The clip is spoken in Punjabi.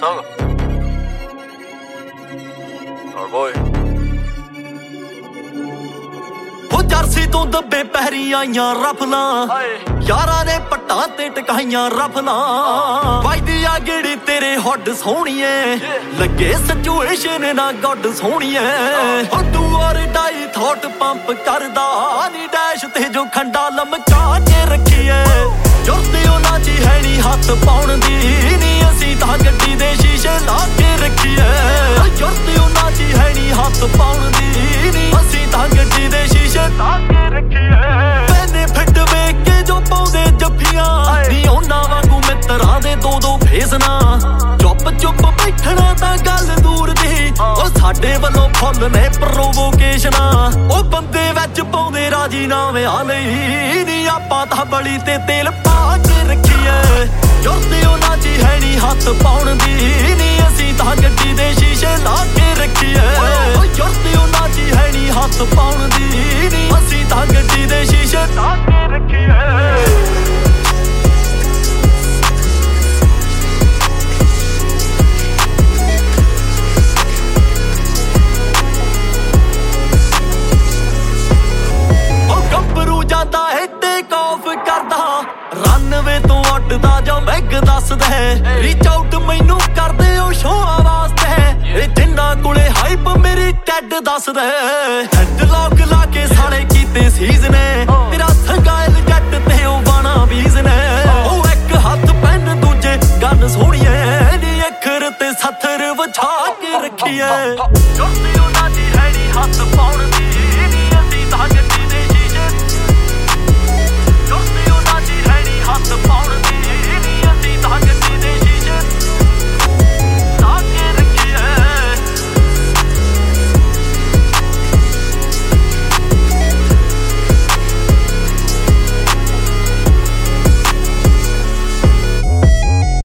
song. Oh boy. ਜਰਸੀ ਤੋਂ ਦੱਬੇ ਪਹਿਰੀ ਆਈਆਂ ਰਫਲਾਂ ਯਾਰਾਂ ਨੇ ਪੱਟਾਂ ਤੇ ਟਕਾਈਆਂ ਰਫਲਾਂ ਵੱਜਦੀ ਆ ਗੇੜੀ ਤੇਰੇ ਹੱਡ ਸੋਹਣੀਏ ਲੱਗੇ ਸਿਚੁਏਸ਼ਨ ਨਾ ਗੱਡ ਸੋਹਣੀਏ ਤੂੰ ਔਰ ਡਾਈ ਥੋਟ ਪੰਪ ਕਰਦਾ ਨੀ ਡੈਸ਼ ਤੇ ਜੋ ਖੰਡਾ ਲਮਕਾ ਕੇ ਰੱਖੀਏ ਜੁਰਤੇ ਉਹਨਾਂ ਚ ਹੈ ਨੀ ਹੱਥ ਪਾਉਣ ਦੀ ਨੀ ਅਸੀਂ ਤਾਂ ਗੱਡੀ ਦੇ ਸ਼ੀਸ਼ੇ ਲਾ ਕੇ ਰੱਖੀਏ ਜੁਰਤੇ ਉਹਨਾਂ ਚ ਹੈ ਨੀ ਹੱਥ ਪਾਉਣ ਦੀ ਨੀ ਅਸੀਂ ਤਾਂ ਗੱਡੀ ਦੇ ਸ਼ੀਸ਼ੇ ਲਾ ਕੇ ਰੱਖੀਏ ਮੈਨੇ ਫਿੱਟ ਵੇਖ ਕੇ ਜੋ ਪਾਉਂਦੇ ਜੱਫੀਆਂ ਨੀ ਉਹਨਾਂ ਵਾਂਗੂ ਮਿੱਤਰਾਂ ਦੇ ਦੋ ਫੇਸ ਨਾ ਚੁੱਪ ਬੈਠਣਾ ਤਾਂ ਗੱਲ ਦੂਰ ਦੀ ਉਹ ਸਾਡੇ ਵੱਲੋਂ ਫੁੱਲ ਨੇ ਪ੍ਰੋਵੋਕੇਸ਼ਨਾਂ ਉਹ ਬੰਦੇ ਵਿੱਚ ਪਾਉਂਦੇ ਰਾਜੀਨਾਮਿਆਂ ਲਈ ਨੀ ਆਪਾਂ ਤਾਂ ਬਲੀ ਤੇ ਤੇਲ ਪਾ ਕੇ ਰੱਖੀਏ ਜੁਰਤੇ ਉਹਨਾਂ ਚ ਹੈ ਨੀ ਹੱਥ ਪਾਉਣ ਦੀ ਨੀ ਅਸੀਂ ਤਾਂ ਗੱਡੀ ਦੇ ਸ਼ੀਸ਼ੇ ਲਾ ਕੇ ਰੱਖੀਏ ਜੁਰਤੇ ਉਹਨਾਂ ਚ ਹੈ ਨੀ ਹੱਥ ਪਾਉਣ ਦੀ ਨੀ ਅਸੀਂ ਤਾਂ ਗੱਡੀ ਦੇ ਸ਼ੀਸ਼ੇ ਲਾ ਕੇ ਰੱਖੀਏ ਰਨਵੇ ਤੋਂ ਉੱਡਦਾ ਜੋ ਮੈਗ ਦੱਸਦਾ ਰੀਚ ਆਊਟ ਮੈਨੂੰ ਕਰਦੇ ਉਹ ਸ਼ੋਆਂ ਵਾਸਤੇ ਇਹ ਜਿੰਨਾ ਕੋਲੇ ਹਾਈਪ ਮੇਰੀ ਟੈਡ ਦੱਸਦਾ ਹੈਡਲੌਕ ਲਾ ਕੇ ਸਾਲੇ ਕੀਤੇ ਸੀਜ਼ ਨੇ ਤੇਰਾ ਸੰਗਾਇਲ ਜੱਟ ਤੇ ਉਹ ਬਾਣਾ ਬੀਜ਼ ਨੇ ਉਹ ਇੱਕ ਹੱਥ ਪੈਨ ਦੂਜੇ ਗੰਨ ਸੋਹਣੀਏ ਨੀ ਅੱਖਰ ਤੇ ਸੱਥਰ ਵਿਛਾ ਕੇ ਰੱਖੀਏ